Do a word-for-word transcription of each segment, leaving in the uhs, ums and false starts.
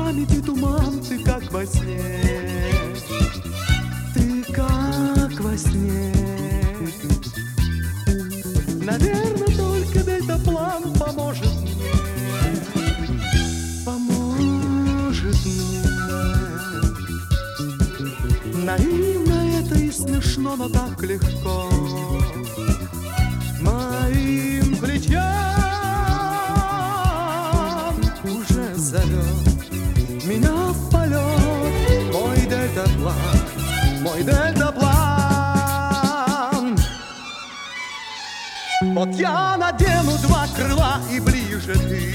памяти туман, ты как во сне, ты как во сне. Наверное, только дельтаплан поможет мне, поможет мне. Наивно это и смешно, но так легко моим плечам уже зовет меня в полет мой дельтаплан, мой дельтаплан. Вот я надену два крыла, и ближе ты,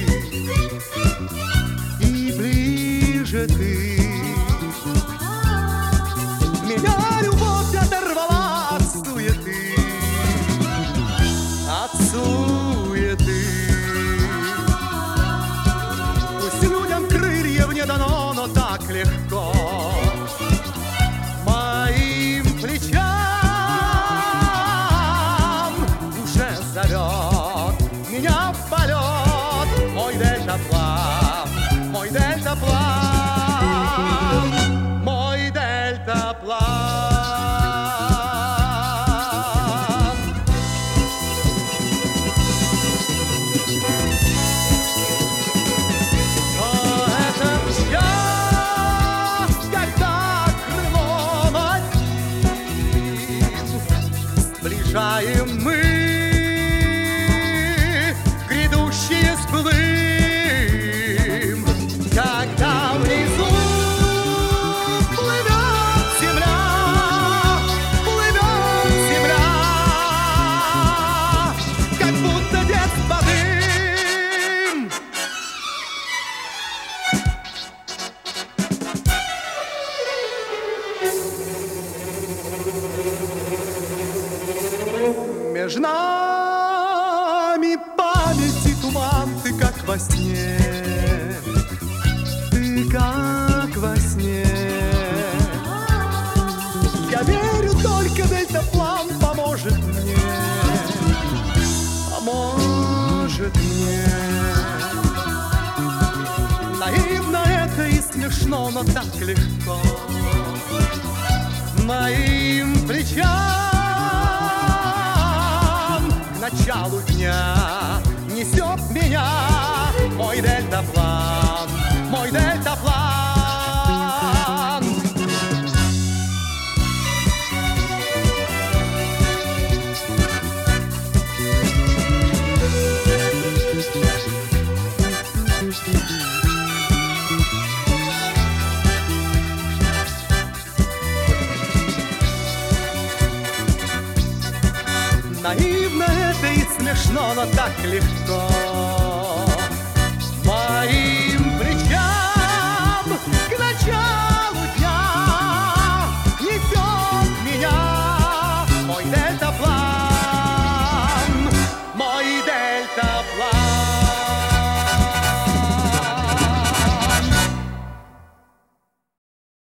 и ближе ты. Меня любовь оторвала от суеты, от суеты. Пусть людям крыльев не дано, но так легко моим плечам уже зовет меня в полет мой дельтаплан, мой дельтаплан, мой дельтаплан. Сближаем мы грядущие сплым, когда внизу плывет земля, плывет земля, как будто детство дым. Между нами памяти туман, ты как во сне, ты как во сне. Я верю, только дельтаплан поможет мне, поможет мне. Наивно это и смешно, но так легко моим плечам к началу дня несет меня мой дельтаплан, мой дельтаплан. Наивно это и смешно, но так легко